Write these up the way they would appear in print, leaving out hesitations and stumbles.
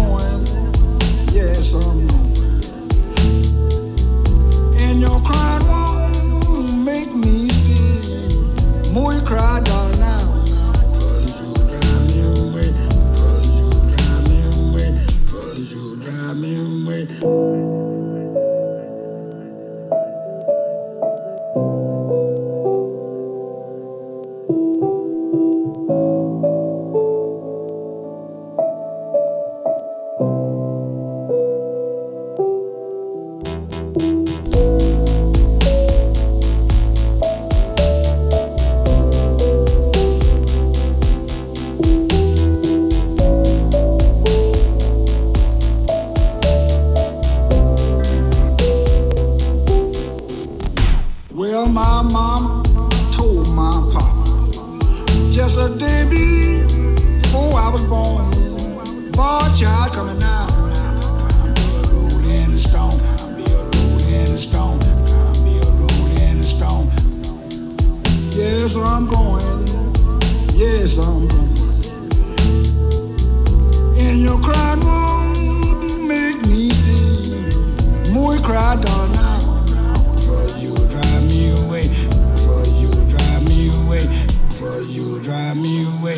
going, yes, I'm going. And your crying won't make me stay. More you cry, darling, now. 'Cause you drive me away. 'Cause you drive me away. 'Cause you drive me away. Well, my mama told my papa just a day before I was born, boy, child coming out. I'm be a rolling stone. I'm be a rolling stone. I'm be a rolling stone. Yes, I'm going. Yes, I'm going. And your crying won't make me stay. More you cry, darling, now. For you drive me away. For you drive me away. For you drive me away.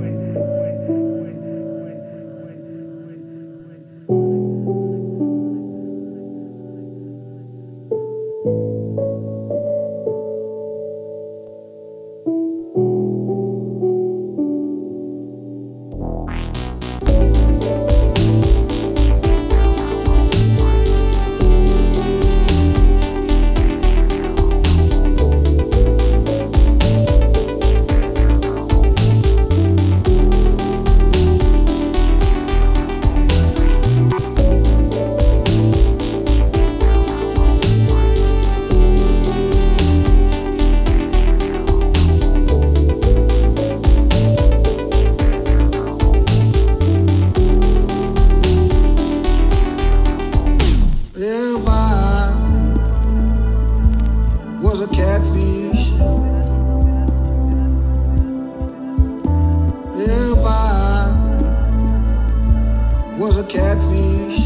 If I was a catfish, if I was a catfish,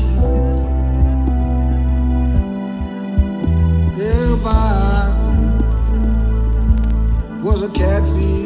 if I was a catfish.